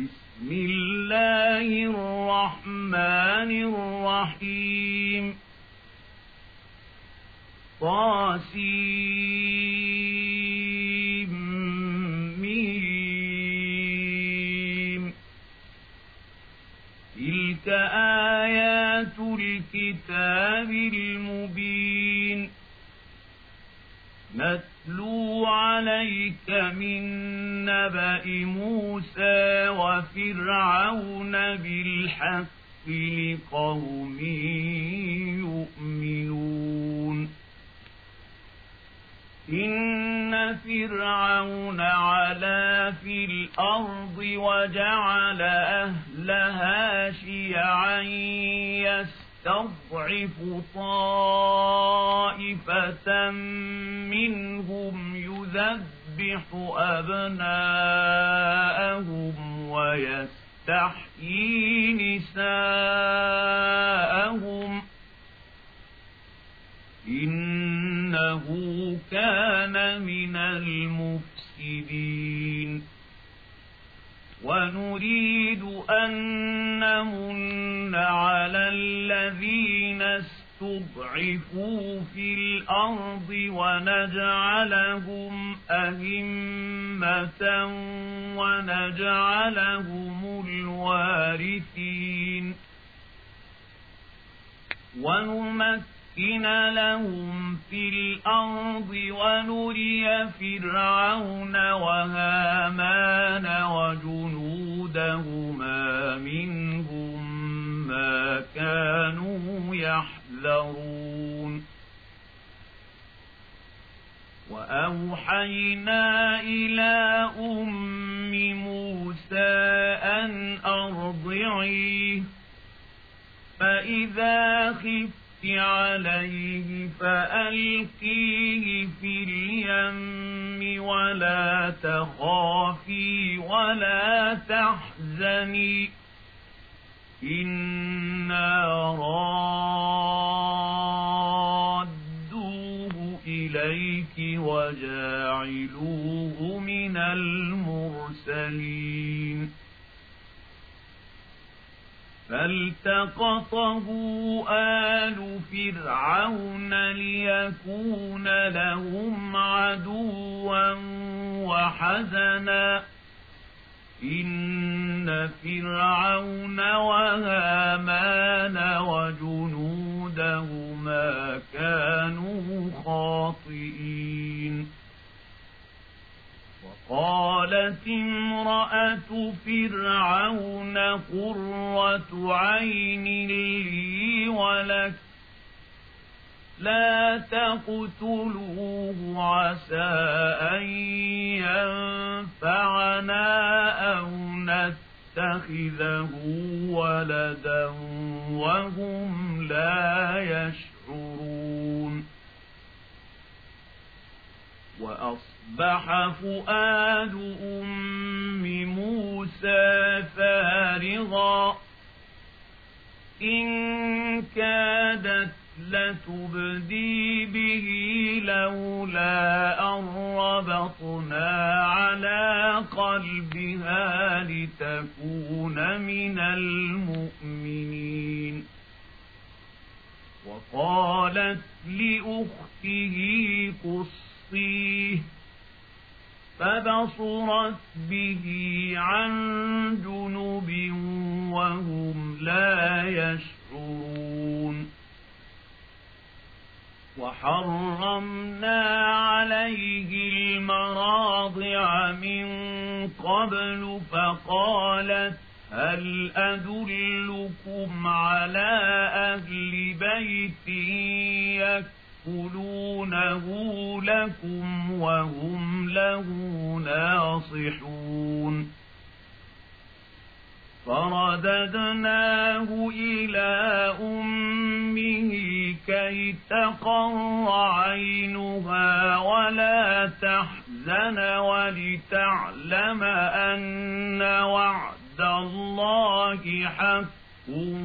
بسم الله الرحمن الرحيم طاسيم تلك آيات الكتاب المبين نتلو عليك من نبأ موسى وفرعون بالحق لقوم يؤمنون إن فرعون علا في الأرض وجعل أهلها شيعا يستضعف طائفة منهم يذبح أبناءهم ويستحيي نساءهم إنه كان من المفسدين ونريد أن نمن على الذين استضعفوا في الأرض ونجعلهم أئمة ونجعلهم الوارثين ونمكن لهم في الأرض ونري فرعون وهامان وجنودهما منهم ما كانوا يحذرون وأوحينا إلى أم موسى أن أرضعيه فإذا خفت عليه فألقيه في اليم ولا تخافي ولا تحزني إنا رادوه إليك وجاعلوه من المرسلين فالتقطه آل فرعون ليكون لهم عدوا وحزنا إن فرعون وهامان وجنودهما كانوا خاطئين قالت امرأة فرعون قرة عين لي ولك لا تقتلوه عسى أن ينفعنا أو نتخذه ولدا وهم لا يشعرون وأصبح فؤاد أم موسى فارغا إن كادت لتبدي به لولا أن ربطنا على قلبها لتكون من المؤمنين وقالت لأخته قصيه فبصرت به عن جنب وهم لا يشعرون وحرمنا عليه المراضع من قبل فقالت هل أدلكم على أهل بيت يكفلونه لكم وهم له ناصحون فرددناه إلى أمه كي تقر عينها ولا تحزن ولتعلم أن وعد الله حق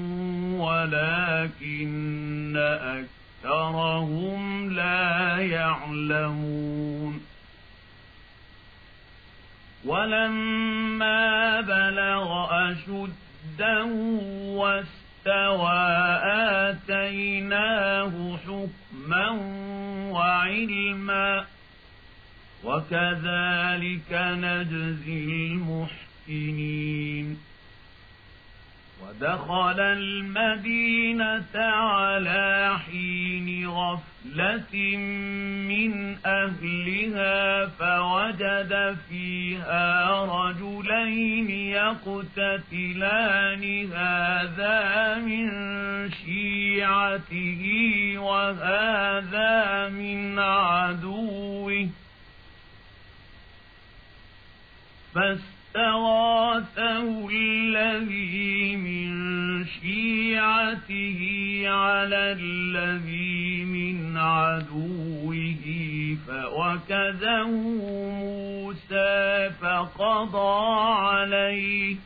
ولكن أكثرهم لا يعلمون ولما بلغ أشده واستوى آتيناه حكما وعلما وكذلك نجزي المحسنين ودخل المدينة على حين غفلة من أهلها فوجد فيها رجلين يقتتلان هذا من شيعته وهذا من عدوه فاستغاثه الذي من شيعته على الذي من عدوه فوكزه موسى فقضى عليه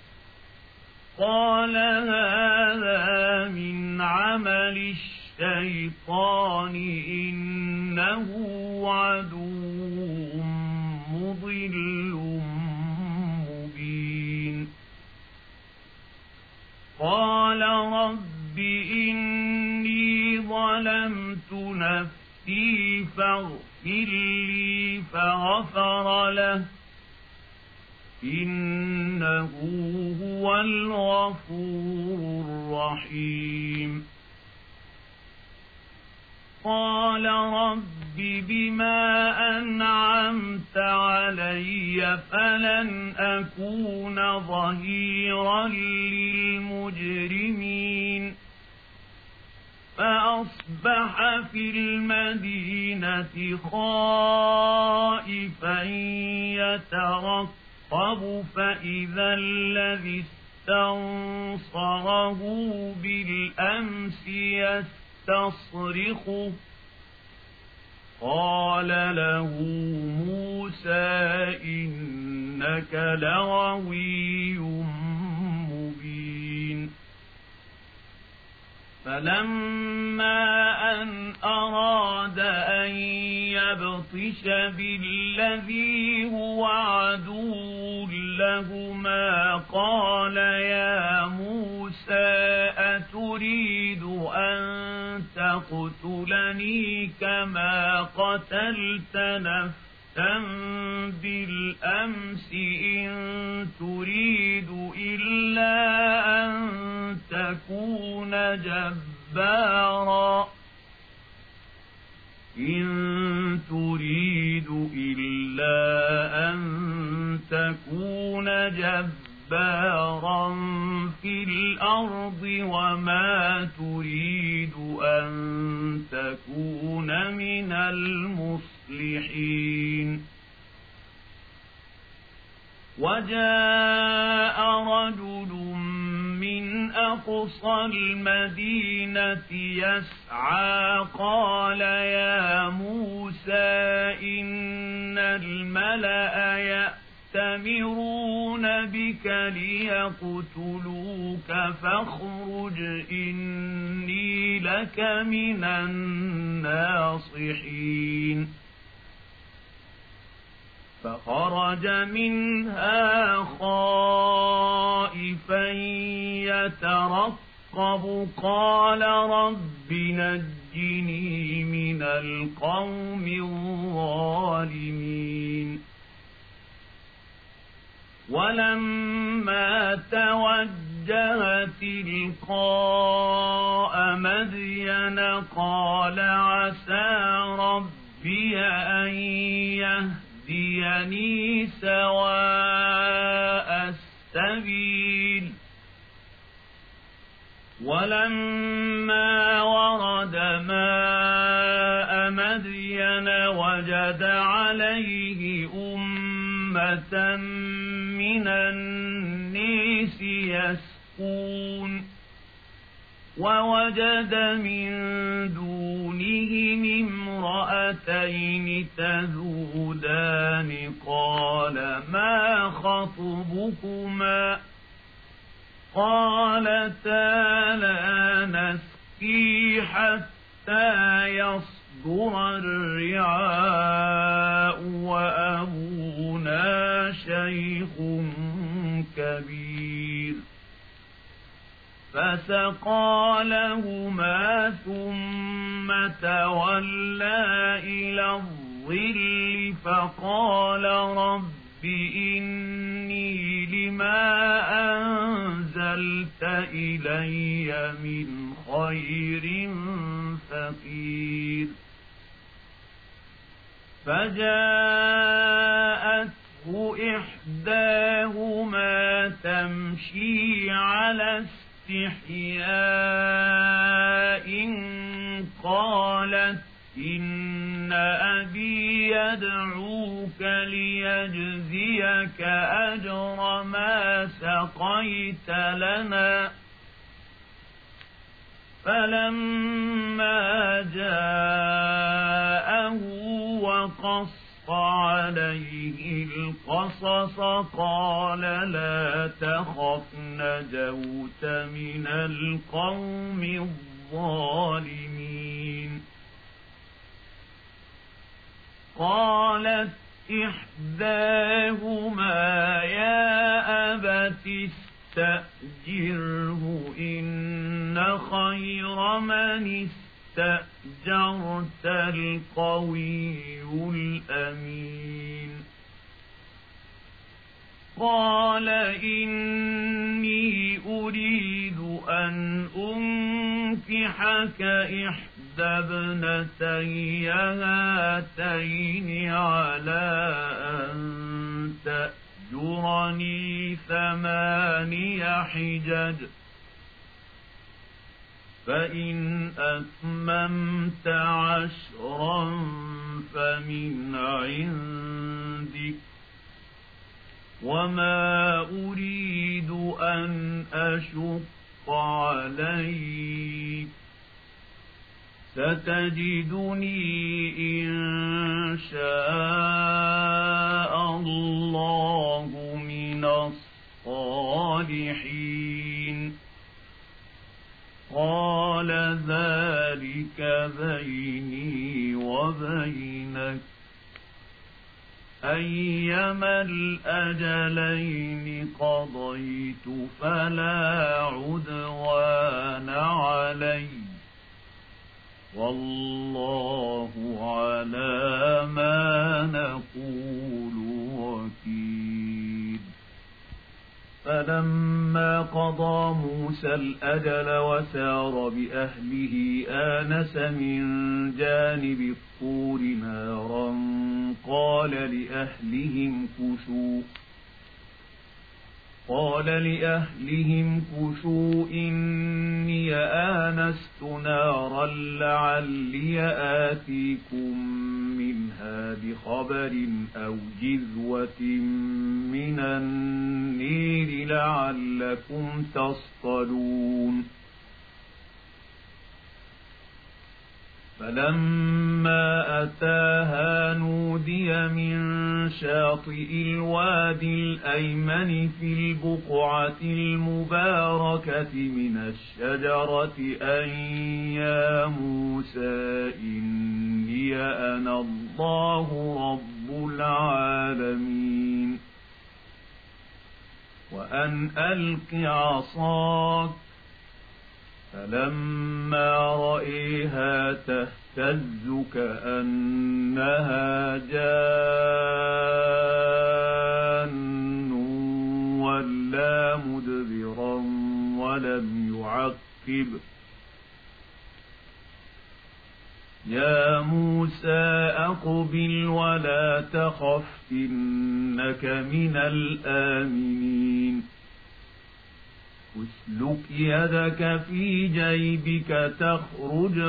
قال هذا من عمل الشيطان إنه عدو مضل مبين قال رب إني ظلمت نفسي فاغفر لي فغفر له إنه هو الغفور الرحيم قال رب بما أنعمت علي فلن أكون ظهيرا للمجرمين فأصبح في المدينة خائفا يترقب فإذا الذي استنصره بالأمس يستصرخه قال له موسى إنك لغوي مبين فلما أن أراد أن يبطش بالذي هو عدو لهما قال يا موسى أتريد أن تقتلني كما قتلت نفسا بالأمس إن تريد إلا أن تكون جبارا إن تريد إلا أن تكون جبارا في الأرض وما تريد أن تكون من المصلحين وجاء رجل من أقصى المدينة يسعى قال يا موسى إن الملأ يأتمرون بك ليقتلوك فاخرج إني لك من الناصحين فخرج منها خائفا يترقب قال رب نجني من القوم الظالمين ولما توجه تلقاء مدين قال عسى ربي أن يهديني سواء السبيل ولما ورد ماء مدين وجد عليه أمة من الناس يسقون ووجد من دونهم امرأتين تذودان قال ما خطبكما قالتا لا نسقي حتى يصدر الرعاء وأبونا شيخ كبير فقير فسقى لهما ثم تولى إلى الظل فقال رب إني لما أنزلت إلي من خير فقير فجاءته إحداهما تمشي على استحياء قالت إن أبي يدعوك ليجزيك أجر ما سقيت لنا فلما جاءه وقص عليه القصص قال لا تخف نجوت من القوم الظالمين قالت إحداهما يا أبت استأجره إن خير من استأجرت القوي الأمين قال إني أريد أن أنكحك إحدى ابنتي هاتين على أن تأجرني 8 حجج فإن أتممت 10 فمن عندك وما أريد أن أشق عليك ستجدني إن شاء الله من الصالحين قال ذلك بيني وبينك أيما الأجلين قضيت فلا عدوان علي والله على ما نقول وكيل فلما قضى موسى الأجل وسار بأهله آنس من جانب الطور نارا قال لأهلهم كثوا إني آنست نارا لعلي آتيكم منها بخبر أو جذوة من النير لعلكم تصطلون فلما أتاها نودي من شاطئ الوادي الأيمن في البقعة المباركة من الشجرة أن يا موسى إني أنا الله رب العالمين وأن ألق عصاك فلما رأيها تهتز كأنها جان ولا مدبرا ولم يعقب يا موسى أقبل ولا تخف إنك من الآمنين اسلك يدك في جيبك تخرج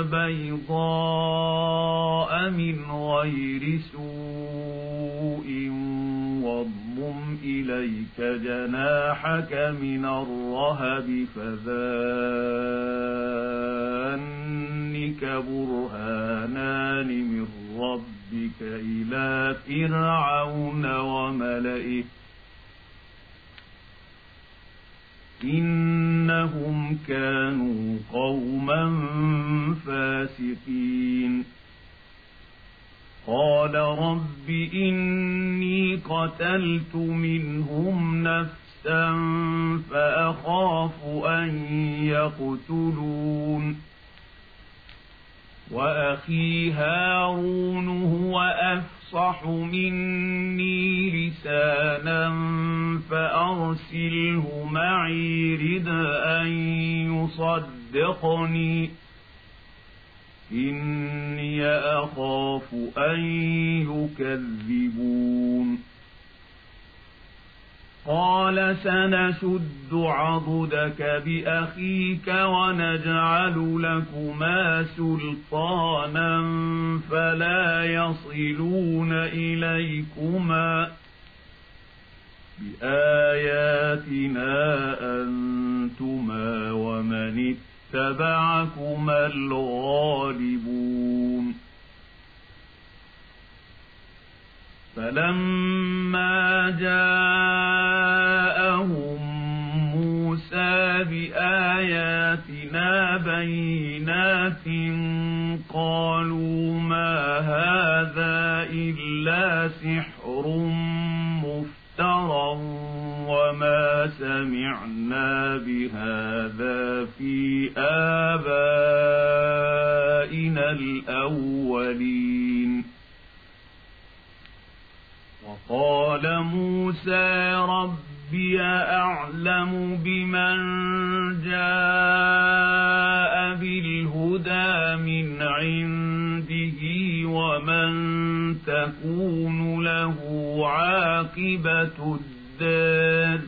بيضاء من غير سوء واضمم إليك جناحك من الرهب فذانك برهانان من ربك إلى فرعون وملئه إنهم كانوا قوما فاسقين قال رب إني قتلت منهم نفسا نفسا فأخاف أن يقتلون وأخي هارون هو أفصح مني لسانا فأرسله معي رد أن يصدقني إني أخاف أن يكذبون قال سنشد عضدك بأخيك ونجعل لكما سلطانا فلا يصلون إليكما بآياتنا أنتما ومن اتبعكما الغالبون فلما جاءهم موسى بآياتنا بينات قالوا ما هذا إلا سحر مفترى وما سمعنا بهذا في آبائنا الأولين وقال موسى ربي أعلم بمن جاء بالهدى من عنده ومن تكون له عاقبة الدار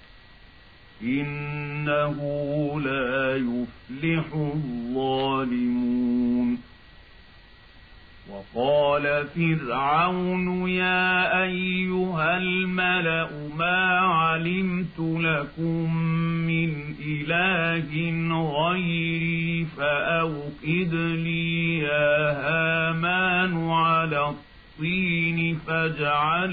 إنه لا يفلح الظالمون وقال فرعون يا أيها الملأ ما علمت لكم من إله غيري فأوقد لي يا هامان على الطين فاجعل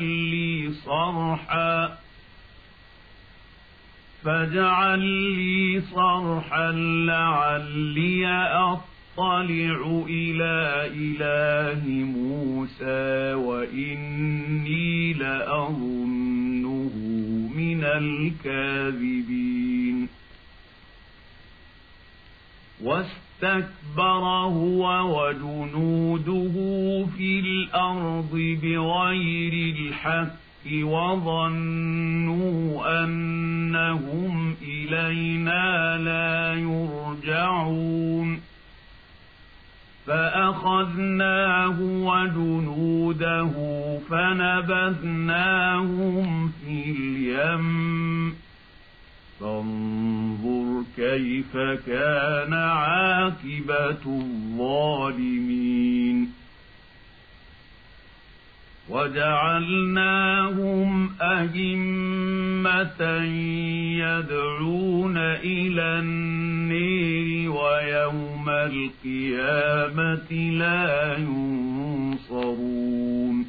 لي صرحا لعلي أطلع إلى إله موسى وإني لأظنه من الكاذبين واستكبر هو وجنوده في الأرض بغير الحق وظنوا أنهم إلينا لا يرجعون فأخذناه وجنوده فنبذناهم في اليم فانظر كيف كان عاقبة الظالمين وجعلناهم أئمة يدعون إلى النير ويوم القيامة لا ينصرون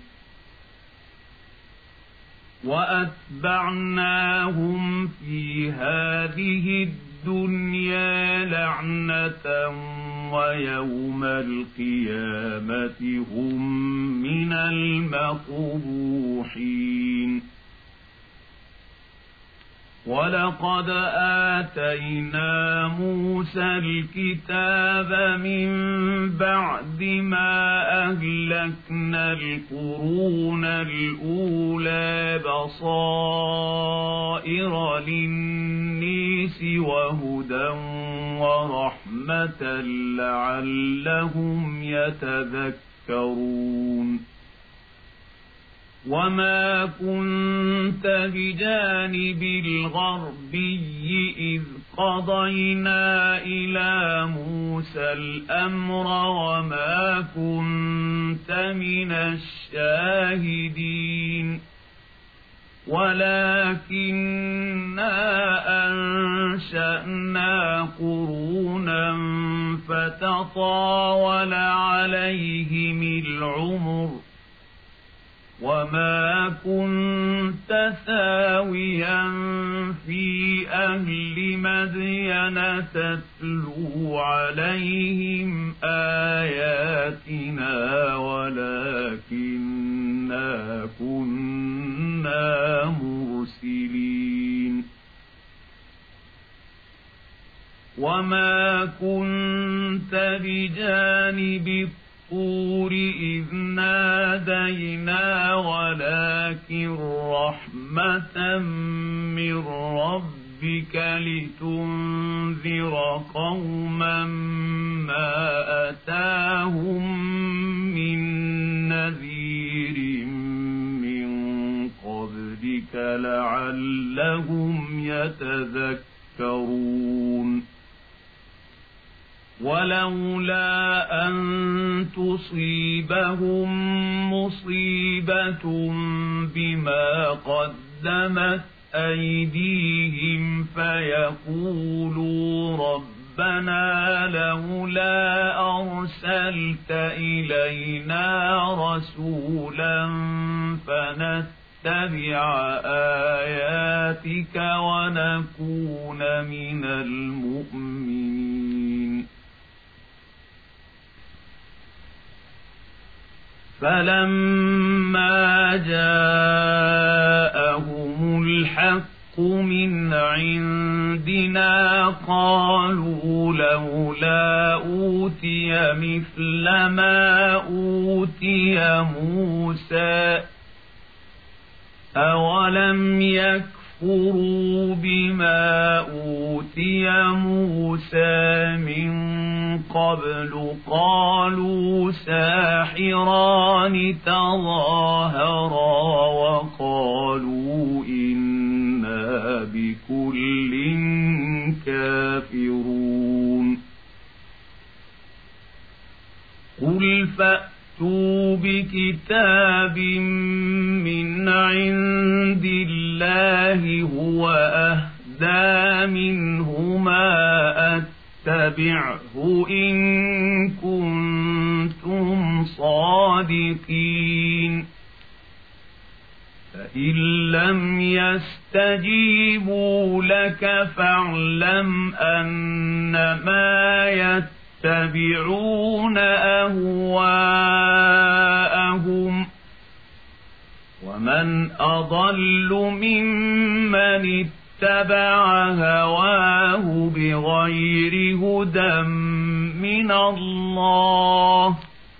وأتبعناهم في هذه الدنيا لعنة ويوم القيامة هم من المقبوحين ولقد آتينا موسى الكتاب من بعد ما أهلكنا القرون الأولى بصائر للناس وهدى ورحمة لعلهم يتذكرون وما كنت بجانب الغربي إذ قضينا إلى موسى الأمر وما كنت من الشاهدين ولكننا أنشأنا قرونا فتطاول عليهم العمر وما كنت ثاويا في أهل مدين تتلو عليهم آياتنا ولكننا كنا مرسلين وما كنت بجانب الطور إذ نادينا ولكن رحمة من ربك لتنذر قوما ما أتاهم من نذير من قبلك لعلهم يتذكرون ولولا أن تصيبهم مصيبة بما قدمت أيديهم فيقولوا ربنا لولا أرسلت إلينا رسولا فنتبع آياتك ونكون من المؤمنين فلما جاءهم الحق من عندنا قالوا لولا أوتي مثل ما أوتي موسى أولم يكفروا بما أوتي موسى من قبل قالوا ساحران تظاهرا وقالوا إنا بكل كافرون قل فأتوا بكتاب من عند الله هو أهدى منهما اتبعه إن كنتم صادقين فإن لم يستجيبوا لك فاعلم أنما يتبعون أهواءهم ومن أضل ممن اتبع هواه بغير هدى من الله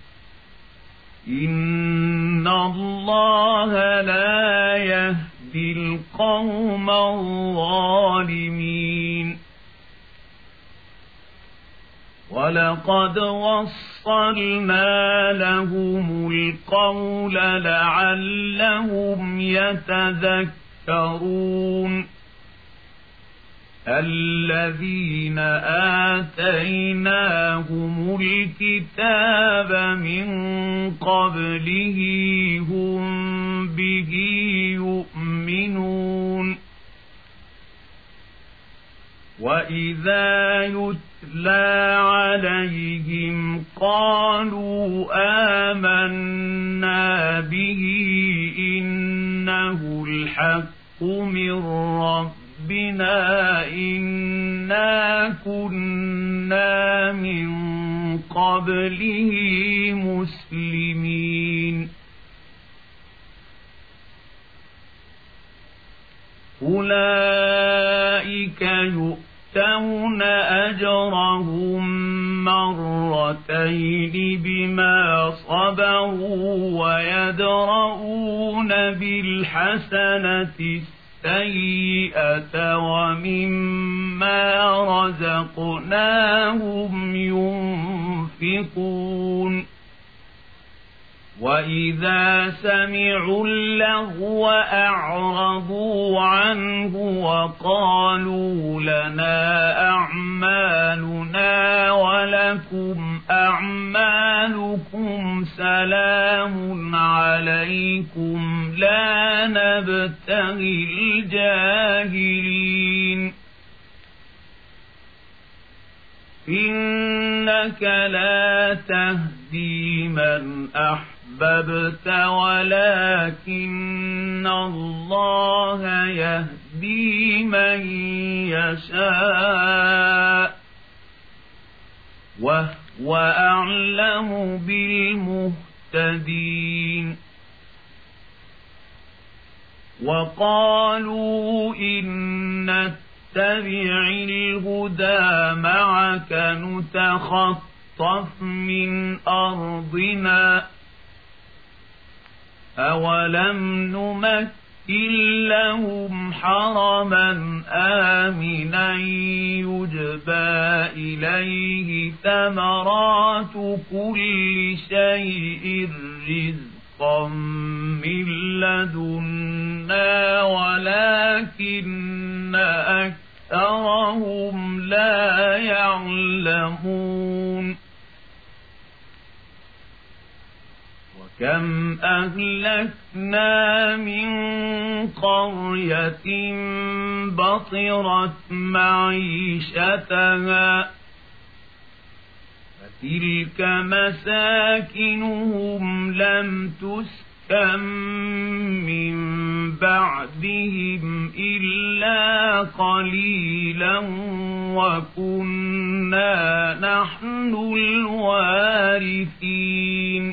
إن الله لا يهدي القوم الظالمين ولقد وصلنا لهم القول لعلهم يتذكرون الذين آتيناهم الكتاب من قبله هم به يؤمنون وإذا يتلى عليهم قالوا آمنا به إنه الحق من ربنا إنا كنا من قبله مسلمين أولئك يؤتون أجرهم مرتين بما صبروا ويدرؤون بالحسنة السيئة ومما رزقناهم ينفقون وإذا سمعوا اللغو أعرضوا عنه وقالوا لنا أعمالنا ولكم أعمالكم سلام عليكم لا نبتغي الجاهلين إنك لا تهدي من أحببت ولكن الله يهدي من يشاء وهو أعلم بالمهتدين وقالوا إن نتبع الهدى معك نتخطف من أرضنا أولم نمكن لهم حرما آمنا يجبى إليه ثمرات كل شيء رزقا من لدنا ولكن أكثرهم لا يعلمون كم أهلكنا من قرية بطرت معيشتها فتلك مساكنهم لم تسكن من بعدهم إلا قليلا وكنا نحن الوارثين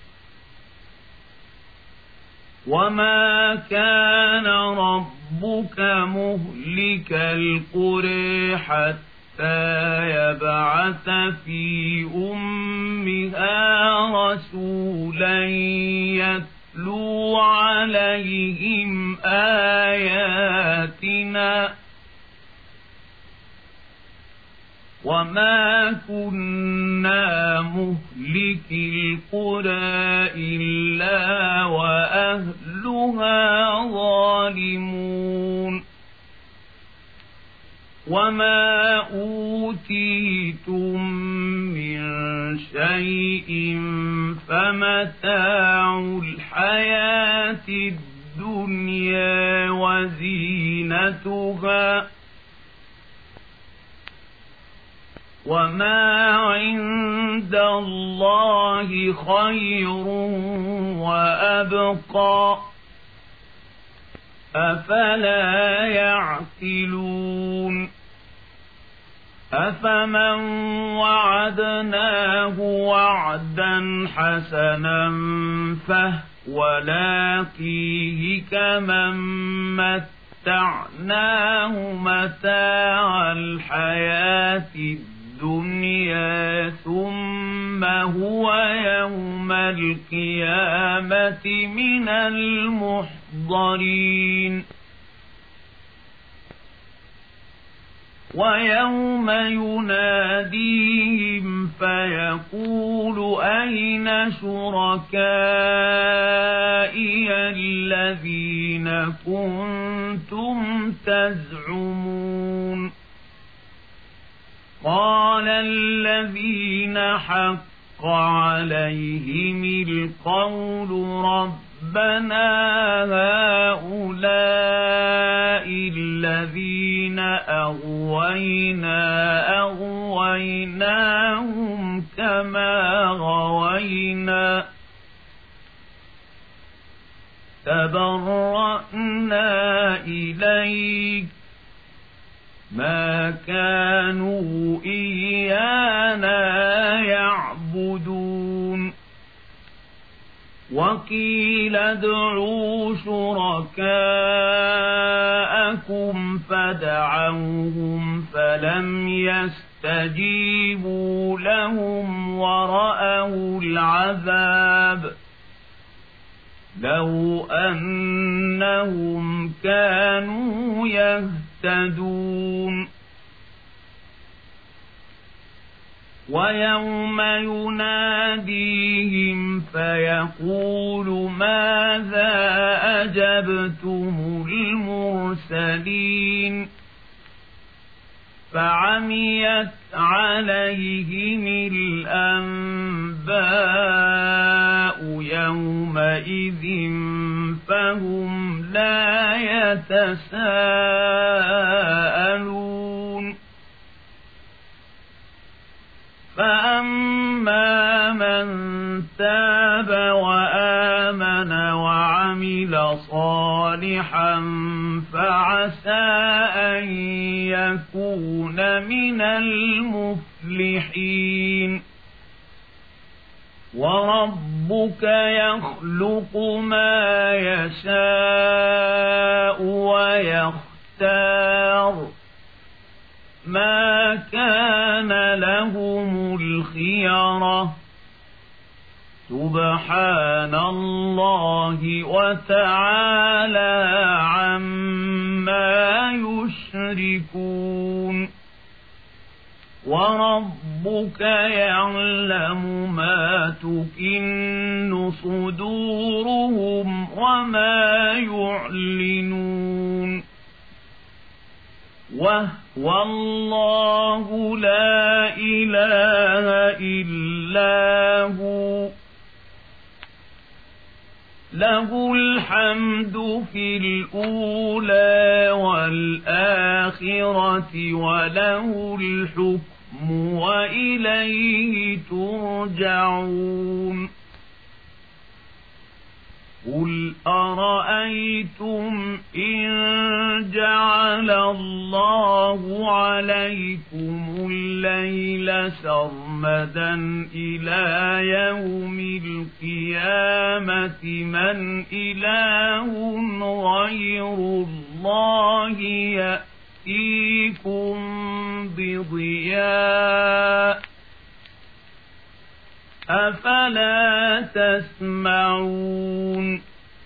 وما كان ربك مهلك القرى حتى يبعث في أمها رسولا يتلو عليهم آياتنا وما كنا مهلك القرى إلا وأهلها ظالمون وما أوتيتم من شيء فمتاع الحياة الدنيا وزينتها وما عند الله خير وأبقى أفلا يعقلون أفمن وعدناه وعدا حسنا فهو لاقيه كمن متعناه متاع الحياة الدنيا ثم هو يوم القيامة من المحضرين ويوم يناديهم فيقول أين شركائي الذين كنتم تزعمون قال الذين حق عليهم القول ربنا هؤلاء الذين أغويناهم كما غوينا تبرأنا إليك ما كانوا إيانا يعبدون وقيل ادعوا شركاءكم فدعوهم فلم يستجيبوا لهم ورأوا العذاب لو أنهم كانوا يهتدون ويوم يناديهم فيقول ماذا أجبتم المرسلين فعميت عليهم الأنباء يومئذ فهم لا يتساءلون فأما من تاب وآمن وعمل صالحا فعسى أن يكون من المفلحين وربك يخلق ما يشاء ويختار ما كان لهم الخيرة سبحان الله وتعالى عما يشركون وربك يعلم ما تكن صدورهم وما يعلنون وهو الله لا إله إلا هو له الحمد في الأولى والآخرة وله الحكم وإليه ترجعون قل أرأيتم إن جعل الله عليكم الليل سرمدا إلى يوم القيامة من إله غير الله يأتيكم بضياء أفلا تسمعون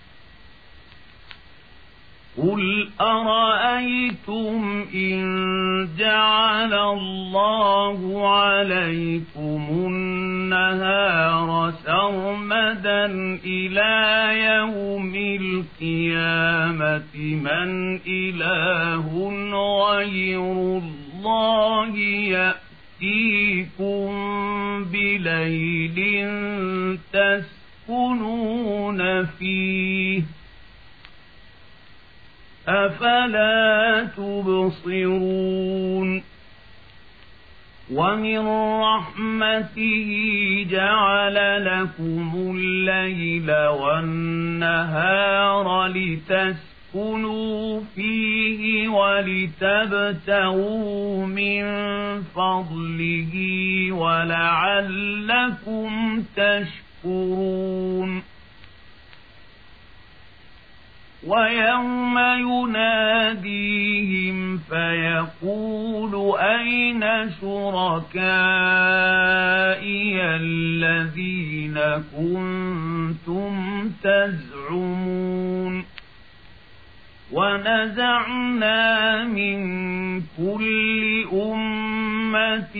قل أرأيتم إن جعل الله عليكم النهار سرمدا إلى يوم القيامة من إله غير الله يأتيكم بليل تسكنون فيه أفلا تبصرون ومن رحمته جعل لكم الليل والنهار لتسكنوا فيه ولتبتغوا من فضله ولعلكم تشكرون ويوم يناديهم فيقول أين شركائي الذين كنتم تزعمون ونزعنا من كل أمة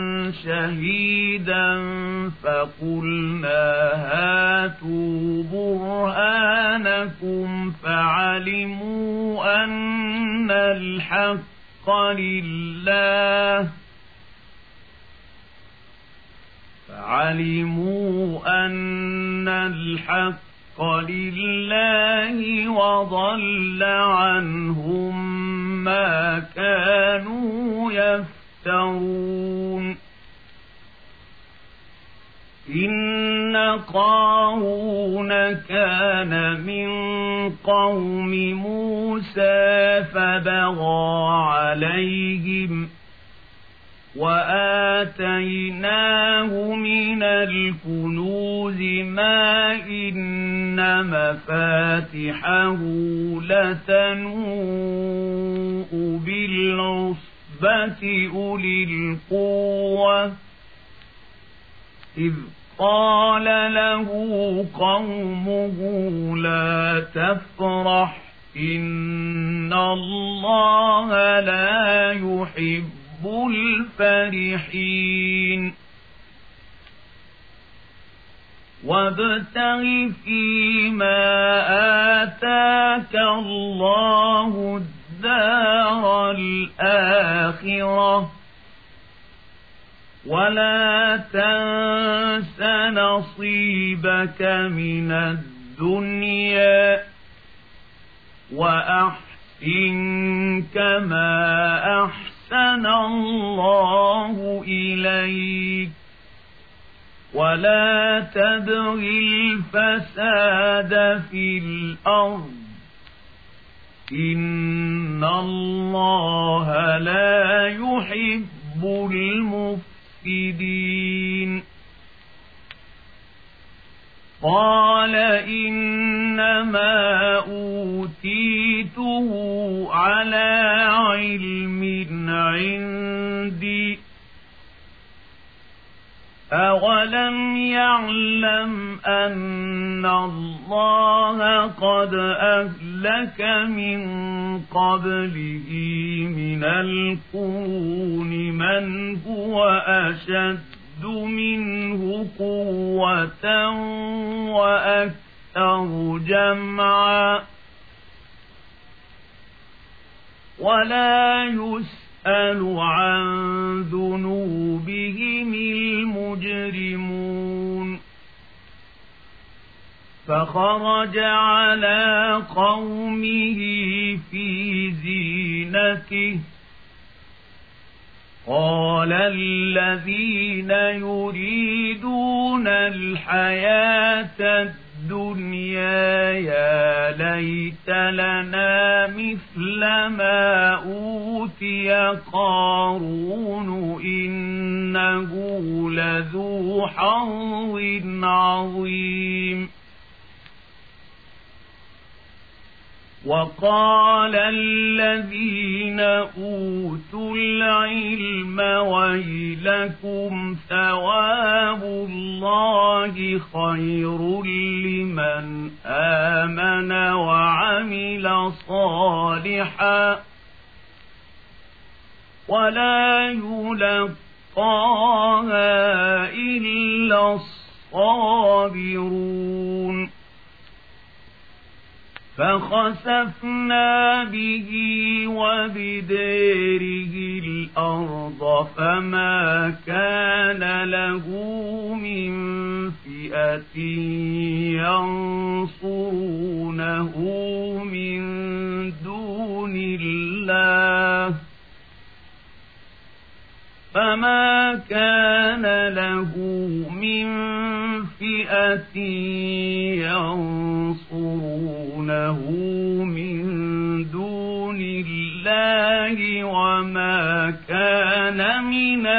شهيدا فقلنا هاتوا برهانكم فعلموا أن الحق لله وضل عنهم ما كانوا يفترون إن قارون كان من قوم موسى فبغى عليهم وآتيناه من الكنوز ما إن مفاتحه لتنوء بالعصبة أولي القوة إذ قال له قومه لا تفرح إن الله لا يحب الفرحين وابتغ فيما آتاك الله الدار الآخرة ولا تنس نصيبك من الدنيا وأحسن كما أحسن الله إليك ولا تبغ الفساد في الأرض إن الله لا يحب المفسدين قال إنما أوتيته على علم عندي أولم يعلم أن الله قد أهلك من قبله من القرون من هو أشد منه قوة وأكثر جمعا ولا يسأل عن ذنوبهم المجرمون فخرج على قومه في زينته قال الذين يريدون الحياة الدنيا يا ليت لنا مثل ما أوتي قارون إنه لذو حظ عظيم وقال الذين أوتوا العلم ويلكم ثواب الله خير لمن آمن وعمل صالحا ولا يلقاها إلا الصابرون فخسفنا به وبداره الأرض فما كان له من فئة ينصرونه من دون الله فما كان له من فئة ينصرونه من دون الله وما كان من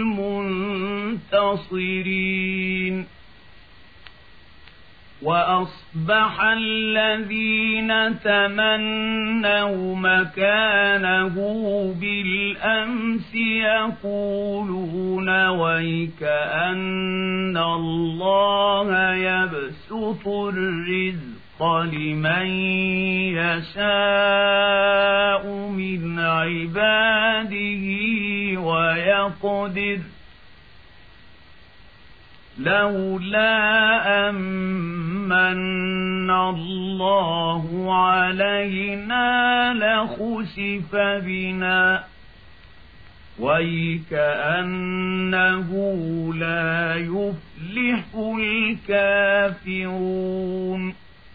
المنتصرين وأصبح الذين تمنوا مكانه بالأمس يقولون ويكأن الله يبسط الرزق لمن يشاء من عباده ويقدر لولا أمن الله علينا لخسف بنا ويكأنه لا يفلح الكافرون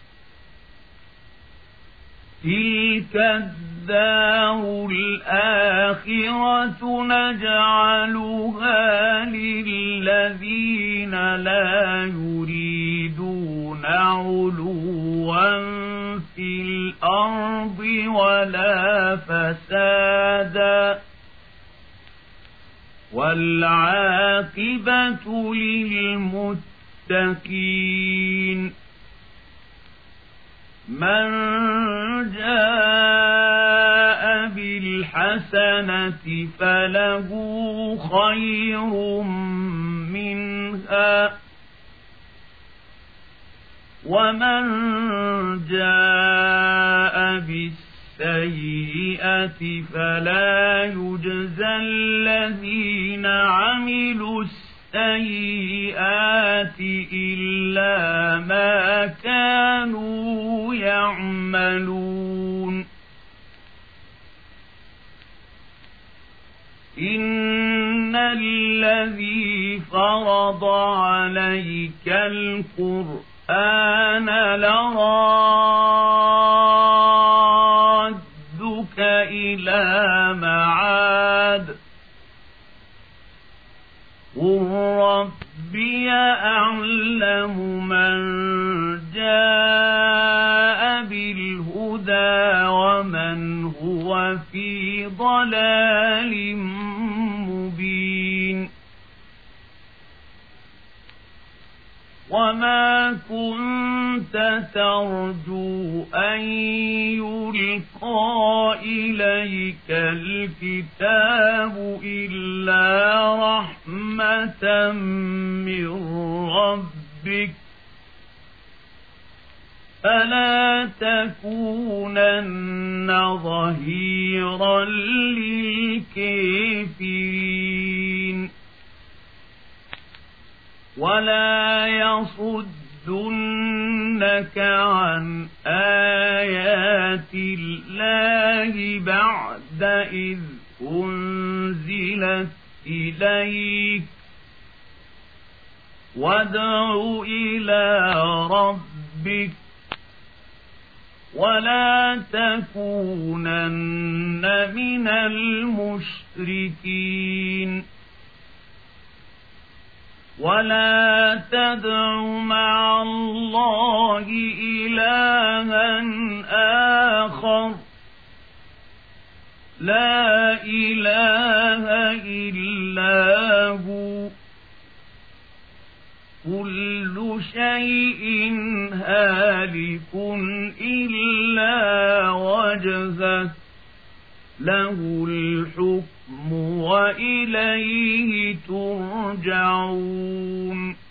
تلك الدار الآخرة نجعلها للذين لا يريدون علوا في الأرض ولا فسادا والعاقبة للمتقين من جاء بالحسنة فله خير منها ومن جاء بالسيئة فلا يجزى الذين عملوا السيئات إلا ما كانوا يعملون إن الذي فرض عليك القرآن لرادك إلى معاد قل ربي أعلم من جاء بالهدى ومن هو في ضلال مبين وما كنت ترجو أن يلقى إليك الكتاب إلا رحمة من ربك فلا تكونن ظهيرا للكافرين ولا يصدنك عن آيات الله بعد إذ أنزلت إليك وادع إلى ربك ولا تكونن من المشركين ولا تدع مع الله إلها آخر لا إله إلا هو كل شيء هالك إلا وجهه له الحكم وإليه ترجعون